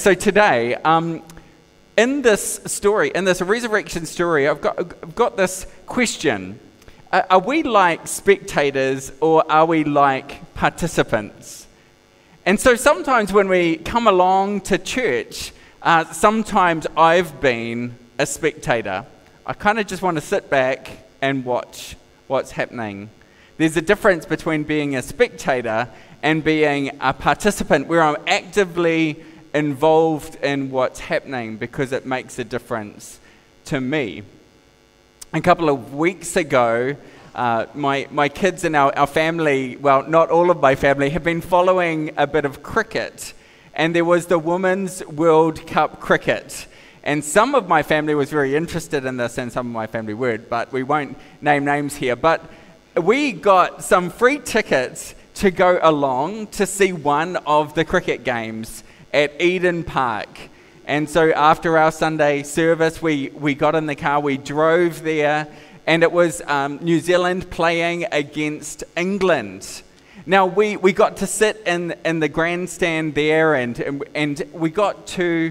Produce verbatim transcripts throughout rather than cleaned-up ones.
so today, um, in this story, in this resurrection story, I've got, I've got this question. Uh, are we like spectators or are we like participants? And so sometimes when we come along to church, uh, sometimes I've been a spectator. I kind of just want to sit back and watch what's happening. There's a difference between being a spectator and being a participant, where I'm actively involved in what's happening because it makes a difference to me. A couple of weeks ago, uh, my, my kids and our, our family, well, not all of my family, have been following a bit of cricket. And there was the Women's World Cup cricket. And some of my family was very interested in this, and some of my family weren't, but we won't name names here. But we got some free tickets to go along to see one of the cricket games at Eden Park. And so after our Sunday service, we, we got in the car, we drove there, and it was um, New Zealand playing against England. Now, we, we got to sit in, in the grandstand there, and, and, and we got to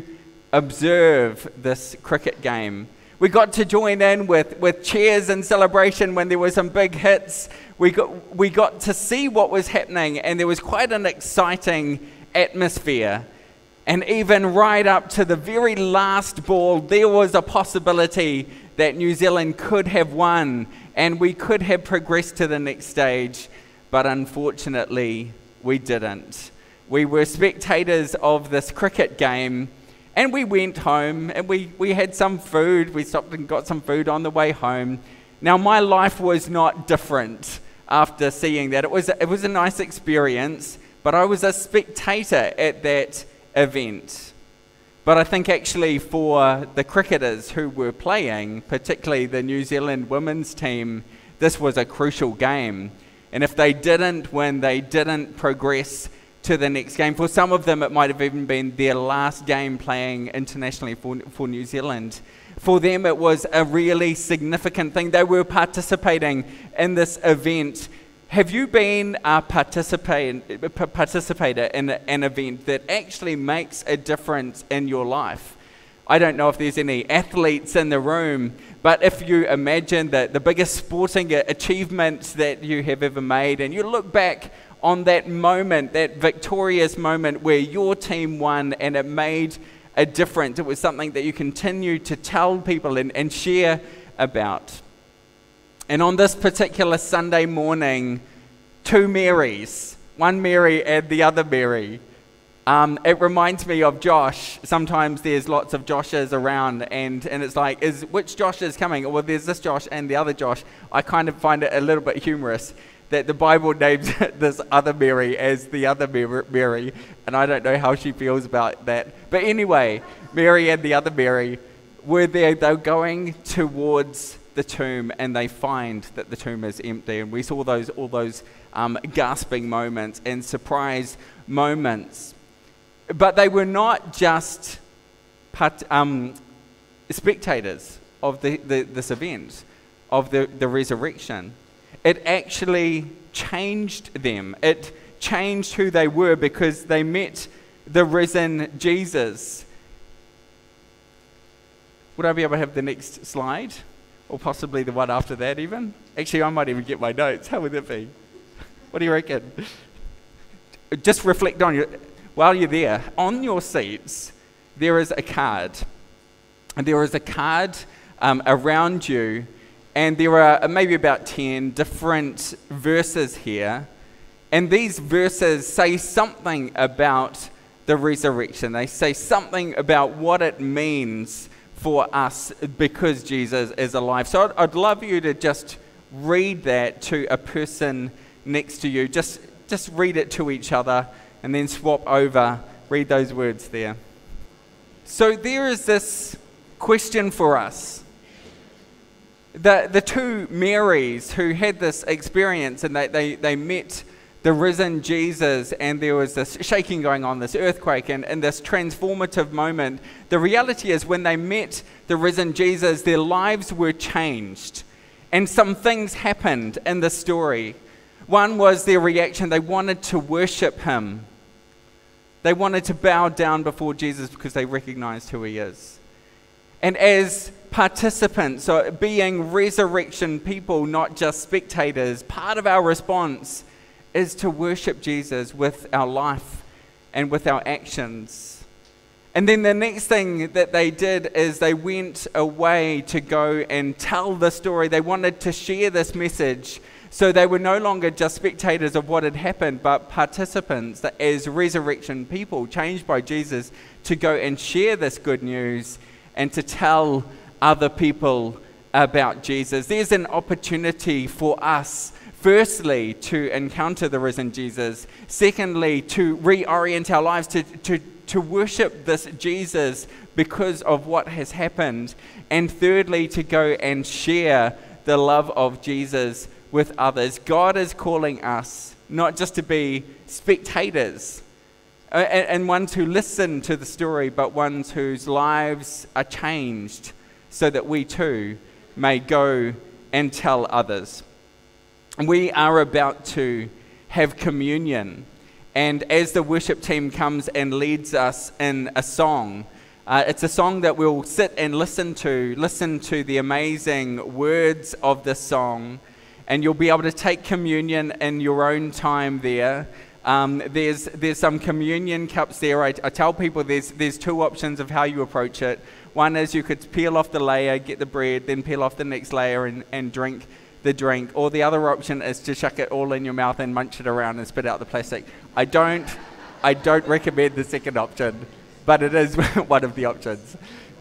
observe this cricket game. We got to join in with, with cheers and celebration when there were some big hits. We got, we got to see what was happening, and there was quite an exciting atmosphere. And even right up to the very last ball, there was a possibility that New Zealand could have won and we could have progressed to the next stage, but unfortunately, we didn't. We were spectators of this cricket game, and we went home and we, we had some food. We stopped and got some food on the way home. Now, my life was not different after seeing that. It was, it was a nice experience, but I was a spectator at that event. But I think actually for the cricketers who were playing, particularly the New Zealand women's team, this was a crucial game. And if they didn't win, they didn't progress to the next game. For some of them, it might have even been their last game playing internationally for, for New Zealand. For them, it was a really significant thing. They were participating in this event. Have you been a participate, participator in an event that actually makes a difference in your life? I don't know if there's any athletes in the room, but if you imagine that the biggest sporting achievements that you have ever made, and you look back on that moment, that victorious moment where your team won and it made a difference, it was something that you continue to tell people and, and share about. And on this particular Sunday morning, two Marys, one Mary and the other Mary, um, it reminds me of Josh. Sometimes there's lots of Joshes around, and, and it's like, is which Josh is coming? Well, there's this Josh and the other Josh. I kind of find it a little bit humorous that the Bible names this other Mary as the other Mary, and I don't know how she feels about that. But anyway, Mary and the other Mary were there, they were going towards the tomb, and they find that the tomb is empty. And we saw those all those um, gasping moments and surprise moments. But they were not just part, um, spectators of the, the, this event, of the, the resurrection. It actually changed them. It changed who they were because they met the risen Jesus. Would I be able to have the next slide? Or possibly the one after that even? Actually, I might even get my notes. How would that be? What do you reckon? Just reflect on your, while you're there, on your seats, there is a card. And there is a card um, around you, and there are maybe about ten different verses here. And these verses say something about the resurrection. They say something about what it means for us because Jesus is alive. So I'd, I'd love you to just read that to a person next to you. Just, just read it to each other and then swap over, read those words there. So there is this question for us. The, the two Marys who had this experience, and they, they, they met the risen Jesus, and there was this shaking going on, this earthquake, and, and this transformative moment. The reality is when they met the risen Jesus, their lives were changed. And some things happened in the story. One was their reaction. They wanted to worship him. They wanted to bow down before Jesus because they recognized who he is. And as participants, so being resurrection people, not just spectators, part of our response is to worship Jesus with our life and with our actions. And then the next thing that they did is they went away to go and tell the story. They wanted to share this message. So they were no longer just spectators of what had happened, but participants that as resurrection people changed by Jesus to go and share this good news and to tell other people about Jesus. There's an opportunity for us, firstly, to encounter the risen Jesus. Secondly, to reorient our lives, to, to, to worship this Jesus because of what has happened. And thirdly, to go and share the love of Jesus with others. God is calling us not just to be spectators uh, and, and ones who listen to the story, but ones whose lives are changed so that we too may go and tell others. We are about to have communion, and as the worship team comes and leads us in a song, uh, it's a song that we'll sit and listen to, listen to the amazing words of this song, and you'll be able to take communion in your own time there. Um, there's there's some communion cups there. I, I tell people there's there's two options of how you approach it. One is you could peel off the layer, get the bread, then peel off the next layer and, and drink the drink. Or the other option is to chuck it all in your mouth and munch it around and spit out the plastic. I don't I don't recommend the second option, but it is one of the options.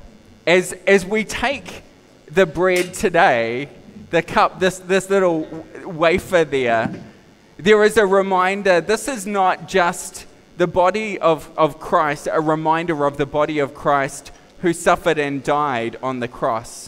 As as we take the bread today, the cup, this this little wafer there, there is a reminder, this is not just the body of, of Christ, a reminder of the body of Christ who suffered and died on the cross.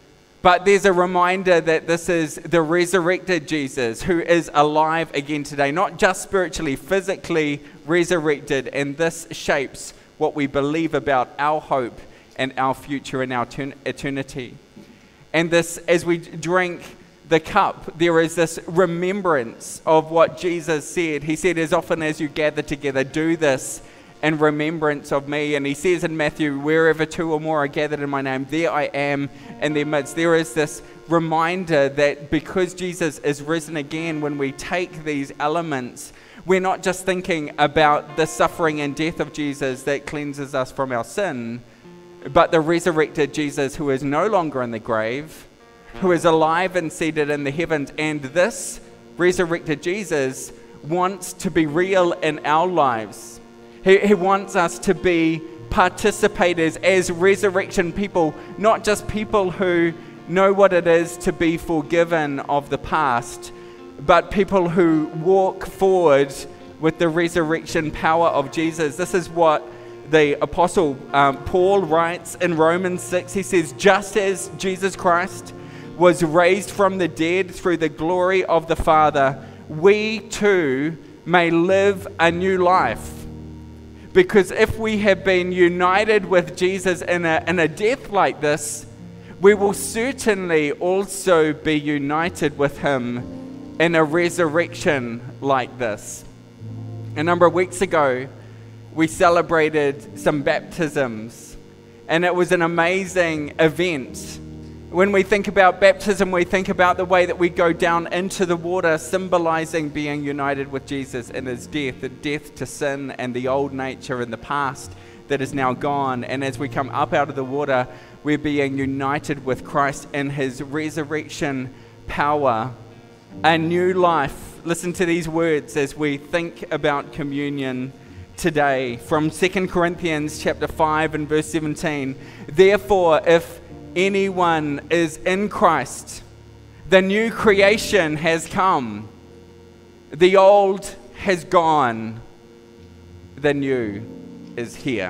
But there's a reminder that this is the resurrected Jesus who is alive again today, not just spiritually, physically resurrected, and this shapes what we believe about our hope and our future and our etern- eternity. And this, as we drink the cup, there is this remembrance of what Jesus said. He said, as often as you gather together, do this in remembrance of me. And he says in Matthew, wherever two or more are gathered in my name, there I am in their midst. There is this reminder that because Jesus is risen again, when we take these elements, we're not just thinking about the suffering and death of Jesus that cleanses us from our sin, but the resurrected Jesus who is no longer in the grave, who is alive and seated in the heavens. And this resurrected Jesus wants to be real in our lives. He, he wants us to be participators as resurrection people, not just people who know what it is to be forgiven of the past, but people who walk forward with the resurrection power of Jesus. This is what the Apostle um, Paul writes in Romans six. He says, just as Jesus Christ was raised from the dead through the glory of the Father, we too may live a new life. Because if we have been united with Jesus in a, in a death like this, we will certainly also be united with him in a resurrection like this. A number of weeks ago, we celebrated some baptisms, and it was an amazing event. When we think about baptism, we think about the way that we go down into the water, symbolizing being united with Jesus in his death, the death to sin and the old nature in the past that is now gone. And as we come up out of the water, we're being united with Christ in his resurrection power, a new life. Listen to these words as we think about communion today from Second Corinthians chapter five and verse seventeen. Therefore, if anyone is in Christ, the new creation has come. The old has gone. The new is here.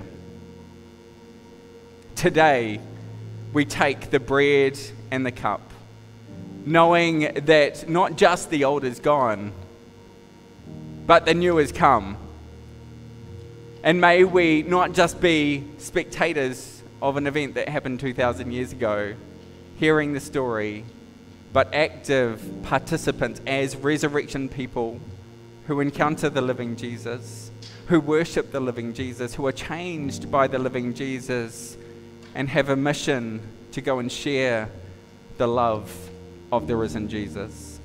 Today, we take the bread and the cup, knowing that not just the old is gone, but the new has come. And may we not just be spectators of an event that happened two thousand years ago, hearing the story, but active participants as resurrection people who encounter the living Jesus, who worship the living Jesus, who are changed by the living Jesus, and have a mission to go and share the love of the risen Jesus.